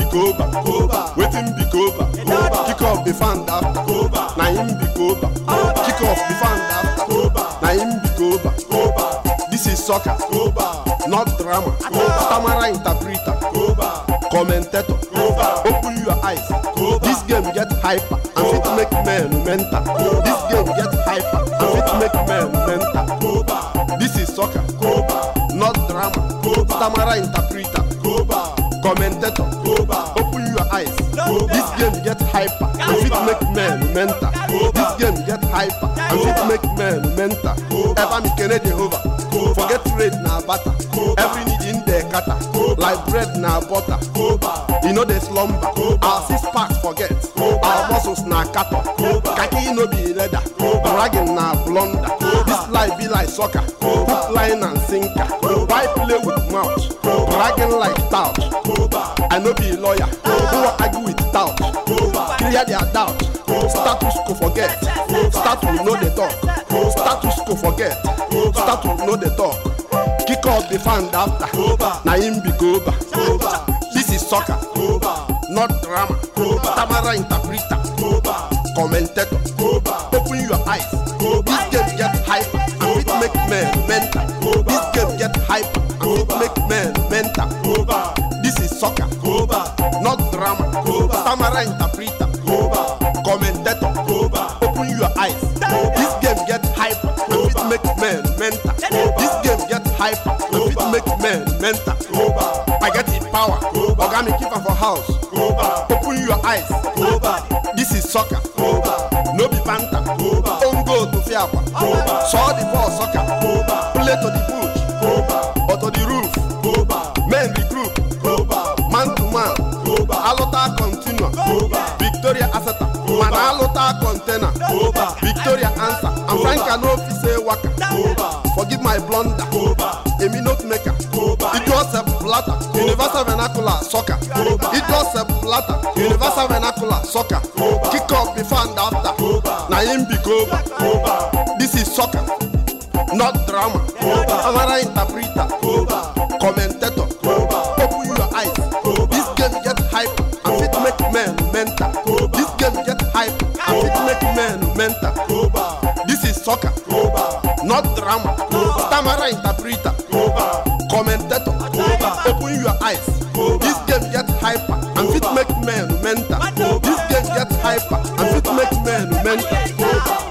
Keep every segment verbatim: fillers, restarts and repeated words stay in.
Koba, Koba. Waiting be Koba, Koba. Kick off the fan after Koba. Na him be Koba. Kick off the fan after Koba. Na him be Koba, Koba. This is soccer, Koba. Not drama. Stammerer interpreter, Koba. Commentator, Koba. Open your eyes. Koba. This game get hyper and fit make men mental. This game get hyper and fit make men mental. Koba. This is soccer, Koba. Not drama. Koba. Stammerer interpreter, Koba. Commentator, Koba. Open your eyes. Koba. This game get hyper and fit make men mental. This game get hyper and fit make men mental. Ever me kene Jehovah. Forget trade na butter. Every need in the cutter. Like bread na butter. You know they slumber. Our six packs forget. Our muscles na cattle. Kaki no be leather. Bragging na blunder. This life be like soccer. Hook, line and sinker. Why play with mouth? Bragging like tout. I no be lawyer. Who argue with tout? Clear their doubt. Status go forget. Status know the talk. Status go forget. Status know the talk. Kick off the fan after. Na him be Koba. This is soccer. Not drama. Stammerer interpreter. Commentator. Open your eyes. This game get hype and it make men mental. This game get hype and it make men mental. This is soccer. Not drama. Stammerer interpreter. Commentator. Open your eyes. This game get hype and it make men mental. This game get hype and it make men mental. I get the power. Organic keeper for house. Open your eyes. This is soccer. No be panther. Don't go to Fiapa. Saw the ball soccer. Play to the bush. Or to the roof. Men regroup. Man to man. Alota continue. Victoria Asata. Man Alota container. Victoria answer. And Frank Anofi say waka. Forgive my blunder. Emi note maker. It was a platter. Universal vernacular soccer. It was a platter. Universal vernacular soccer. Kick off the fan after. Na him be Koba. This is soccer. Not drama. Stammerer interpreter. Commentator. Open your eyes. This game get hype and it make men mental. This game get hype and it make men mental. This is soccer. Not drama. Stammerer interpreter. Commentator. Open your eyes. This game get hyper and it make men mental. This game get hyper and it make men mental.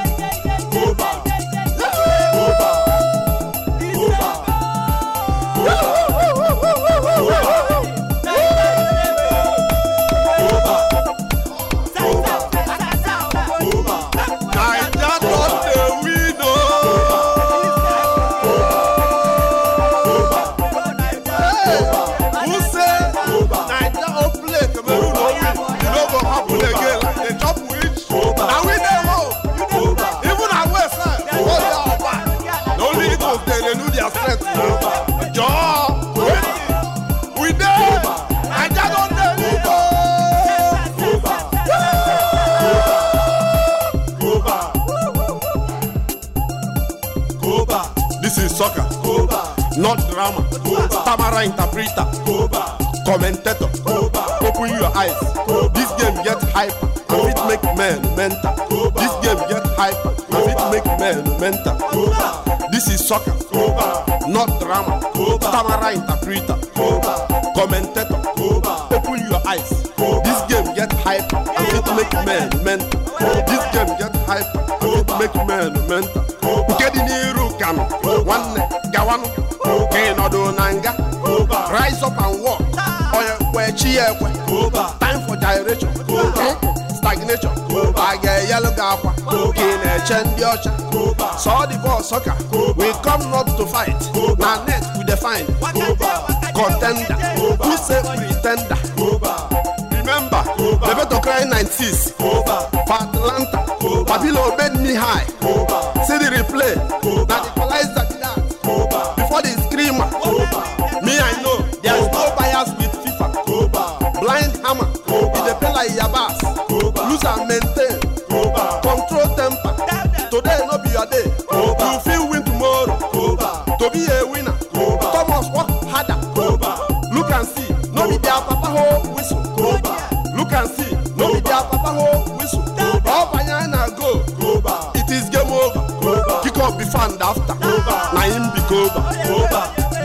Soccer, not drama. Stammerer interpreter, commentator. Open your eyes. This game get hyper and it make men mental. This game get hyper and it make men mental. This is soccer, not drama. Stammerer interpreter, commentator. Open your eyes. This game get hyper and it make men mental. This game get hyper and it make men mental. Get in here, Kano. One Gawan, Kano Nanga. Rise up and walk. Where cheer, time for gyration, stagnation. I get yellow gapa, Kane, Chen, Yocha. Saw the ball soccer. We come not to fight. Now next we define contender. Who say pretender? Remember, the better cry nineties. Atlanta, Babylon made me high. See the replay. Now the equalizer did that. Before the screamer, me I know there is no bias with FIFA. Blind hammer, if they play like Yabas, lose and maintain. Control temper. Today no be your day. You feel win tomorrow. To be a winner, Thomas work harder. Look and see, no be their papa whole whistle.